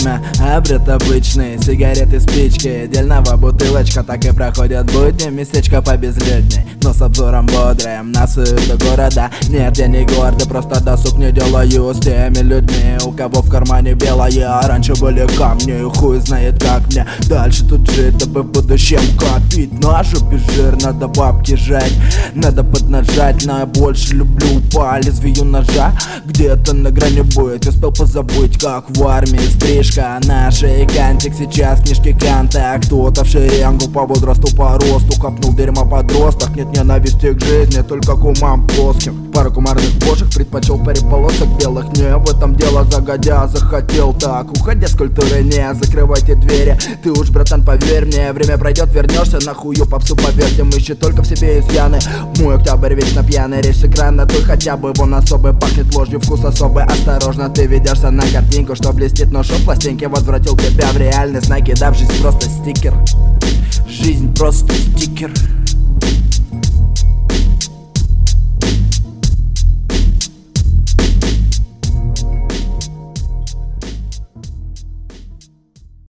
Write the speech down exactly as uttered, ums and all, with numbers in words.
время, а бред обычный. Сигареты, спички, дельного бутылочка. Так и проходят будни, местечко по безлюдней, но с обзором бодрым на суету города. Нет, я не гордый, просто досуг не делаю с теми людьми, у кого в кармане белое. Раньше были камни, хуй знает как мне дальше тут жить, дабы в будущем копить. На жопе жир, надо бабки жать, надо поднажать. Но я больше люблю по лезвию ножа, где-то на грани будет. Успел позабыть, как в армии стрижка, на шее кантик, сейчас книжки Канта. Кто-то в шеренгу по возрасту, по росту копнул дерьмо подросток. Нет ненависти к жизни, только к умам плоским. Пару кумарных бошек предпочел паре полосок белых. Не в этом дело, загодя захотел так. Уходя с культуры, не закрывайте двери. Ты уж, братан, поверь мне, время пройдет, вернешься на хую попсу, поверьте. Мы ищем только в себе изъяны. Мой октябрь вечно пьяный, речь с экрана, ты хотя бы вон особый. Пахнет ложью, вкус особый, осторожно ты ведешься на картинку, что блестит, но шоу пластинки возвратил тебя в реальность, накидав жизнь просто стикер. Жизнь просто стикер.